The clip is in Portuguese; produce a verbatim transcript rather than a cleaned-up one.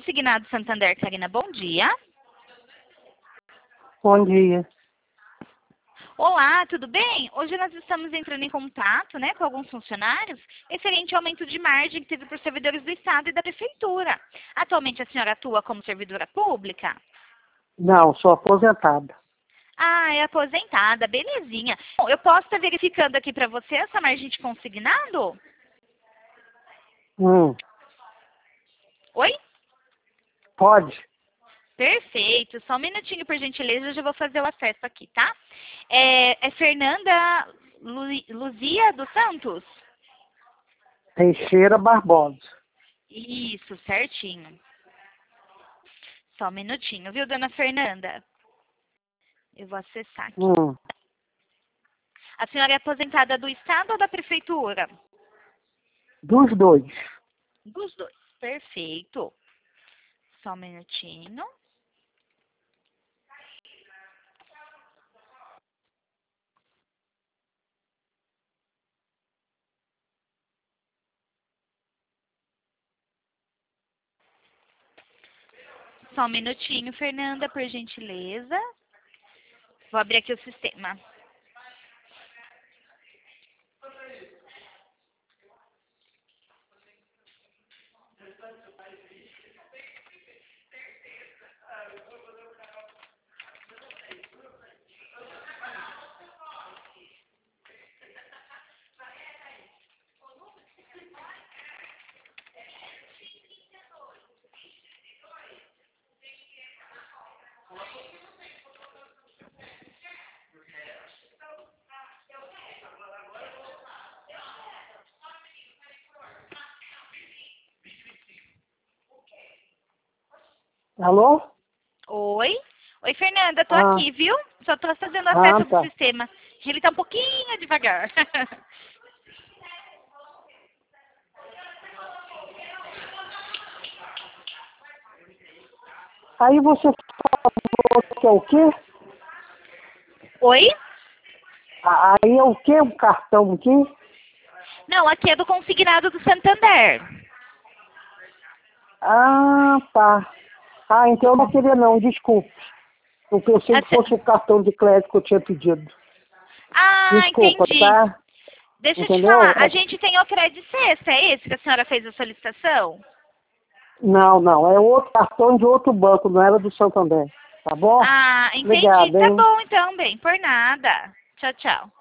Consignado Santander, Karina, bom dia. Bom dia. Olá, tudo bem? Hoje nós estamos entrando em contato, né, com alguns funcionários referente ao aumento de margem que teve por servidores do Estado e da Prefeitura. Atualmente a senhora atua como servidora pública? Não, sou aposentada. Ah, é aposentada, belezinha. Bom, eu posso estar verificando aqui para você essa margem de consignado? Hum, Oi? pode? Perfeito. Só um minutinho, por gentileza, eu já vou fazer o acesso aqui, tá? É, é Fernanda Lu- Luzia dos Santos? Teixeira Barbosa. Isso, certinho. Só um minutinho, viu, dona Fernanda? Eu vou acessar aqui. Hum, A senhora é aposentada do Estado ou da Prefeitura? dos dois. Dos dois. Perfeito. Só um minutinho. Só um minutinho, Fernanda, por gentileza. Vou abrir aqui o sistema. Alô? Oi? Oi, Fernanda, tô Ah, aqui, viu? Só tô fazendo ah, acesso do tá. sistema. Ele tá um pouquinho devagar. Aí você falou que é o quê? Oi? Ah, Aí é o quê? O cartão aqui? Não, aqui é do consignado do Santander. Ah, tá. Ah, então eu não queria não, desculpe. Eu pensei A que fosse se- o cartão de crédito que eu tinha pedido. Ah, Desculpa, entendi. tá? Deixa eu te Entendeu? falar, a É- gente tem o crédito sexta, é esse que a senhora fez a solicitação? Não, não, é outro cartão de outro banco, não era do Santander. Tá bom? Ah, entendi. Obrigado, Tá hein? bom então, bem, por nada. Tchau, tchau.